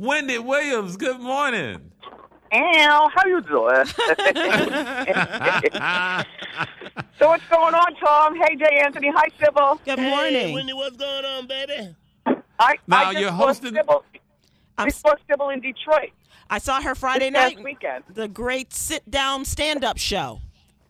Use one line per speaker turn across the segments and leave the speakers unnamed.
Wendy Williams, good morning.
Al, how you doing? So what's going on, Tom? Hey, Jay Anthony. Hi, Sybil.
Good morning.
Hey, Wendy, what's going on, baby?
Now,
I just
you're
saw
hosting-
Sybil.
I'm
I saw Sybil in Detroit
I saw her Friday
this past
night.
weekend.
The great sit-down stand-up show.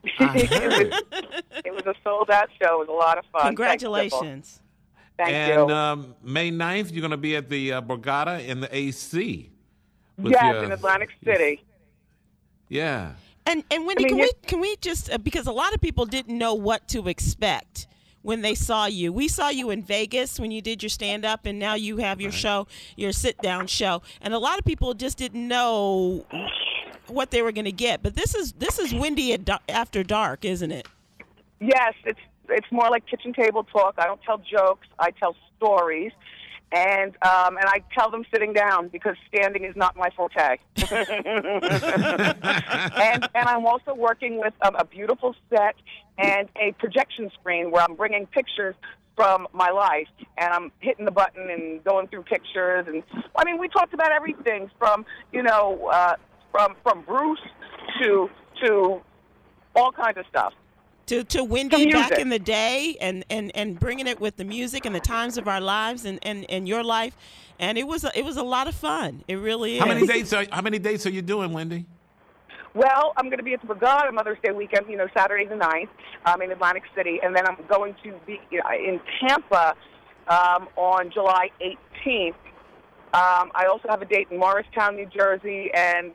It was a sold-out show. It was a lot of fun.
Congratulations.
Thank
And
you.
May 9th, you're going to be at the Borgata in the AC. with
Yes,
your-
in Atlantic City.
Yeah.
And Wendy,
I mean,
can we just because a lot of people didn't know what to expect when they saw you. We saw you in Vegas when you did your stand up, and now you have your show, your sit down show, and a lot of people just didn't know what they were going to get. But this is Wendy after dark, isn't it?
Yes, it's more like kitchen table talk. I don't tell jokes. I tell stories. And I tell them sitting down because standing is not my forte. and I'm also working with a beautiful set and a projection screen where I'm bringing pictures from my life, and I'm hitting the button and going through pictures. And I mean, we talked about everything from from Bruce to all kinds of stuff.
To Wendy back
music.
in the day and bringing it with the music and the times of our lives and your life, and it was a lot of fun. It really is.
How many dates are you doing, Wendy?
Well, I'm going to be at the Borgata Mother's Day weekend, Saturday the 9th in Atlantic City, and then I'm going to be in Tampa on July 18th. I also have a date in Morristown, New Jersey, and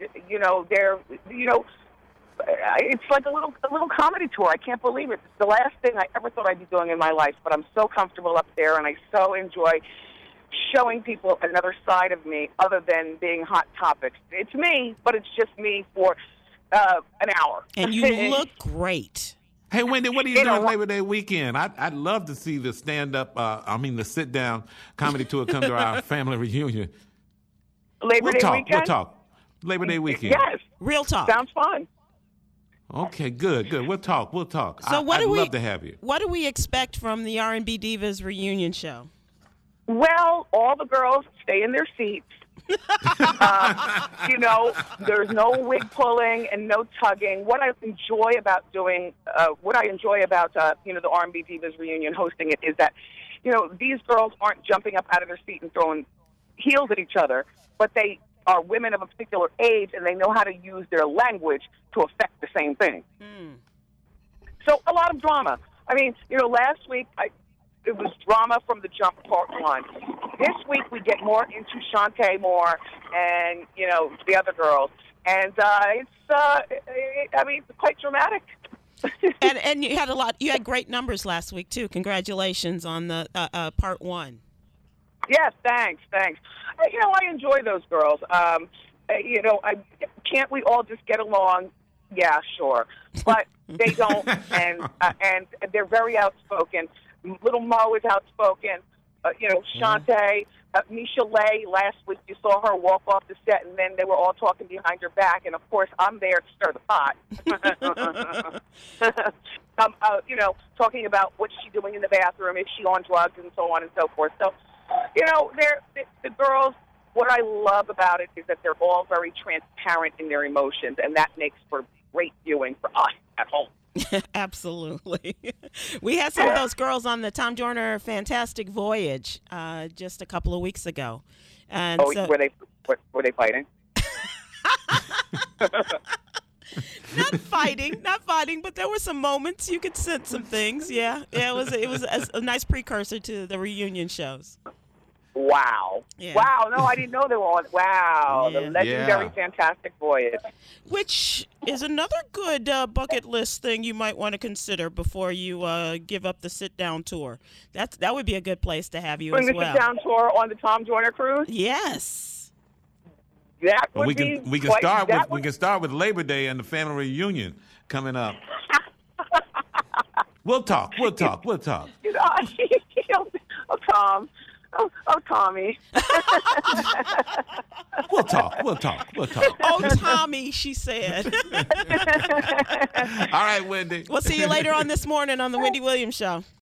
it's like a little comedy tour. I can't believe it. It's the last thing I ever thought I'd be doing in my life, but I'm so comfortable up there, and I so enjoy showing people another side of me other than being hot topics. It's me, but it's just me for an hour.
And you look great.
Hey, Wendy, what are you doing Labor Day weekend? I'd love to see the the sit-down comedy tour come to our family reunion.
Labor Day weekend?
We'll talk. Labor Day weekend.
Yes.
Real talk.
Sounds fun.
Okay, good. We'll talk.
So
I'd love to have you.
What do we expect from the R&B Divas reunion show?
Well, all the girls stay in their seats. There's no wig pulling and no tugging. What I enjoy about the R&B Divas reunion, hosting it, is that, these girls aren't jumping up out of their seat and throwing heels at each other, but they are women of a particular age, and they know how to use their language to affect the same thing. So a lot of drama. I mean, last week it was drama from the jump, part one. This week we get more into Shantae Moore and the other girls, and it's quite dramatic.
and you had great numbers last week too. Congratulations on the part one.
Yes, thanks. I enjoy those girls. Can't we all just get along? Yeah, sure. But they don't, and they're very outspoken. Little Mo is outspoken. Shantae, Misha Lay, last week you saw her walk off the set, and then they were all talking behind her back, and of course I'm there to stir the pot. Talking about what's she doing in the bathroom, is she on drugs, and so on and so forth. So, the girls, what I love about it is that they're all very transparent in their emotions, and that makes for great viewing for us at home.
Absolutely. We had some of those girls on the Tom Joyner Fantastic Voyage just a couple of weeks ago. And
were they fighting?
Not fighting, but there were some moments you could sense some things. Yeah, it was a nice precursor to the reunion shows.
Wow.
Yeah.
Wow. No, I didn't know they were on. Wow.
Yeah.
The legendary Fantastic Voyage.
Which is another good bucket list thing you might want to consider before you give up the sit-down tour. That would be a good place to have you
Bring
as
the
well.
sit-down tour on the Tom Joyner cruise?
Yes.
That would
we
be
can start with Labor Day and the family reunion coming up. We'll talk.
Oh, Tom. Oh, Tommy.
We'll talk.
Oh, Tommy, she said.
All right, Wendy.
We'll see you later on this morning on the Wendy Williams Show.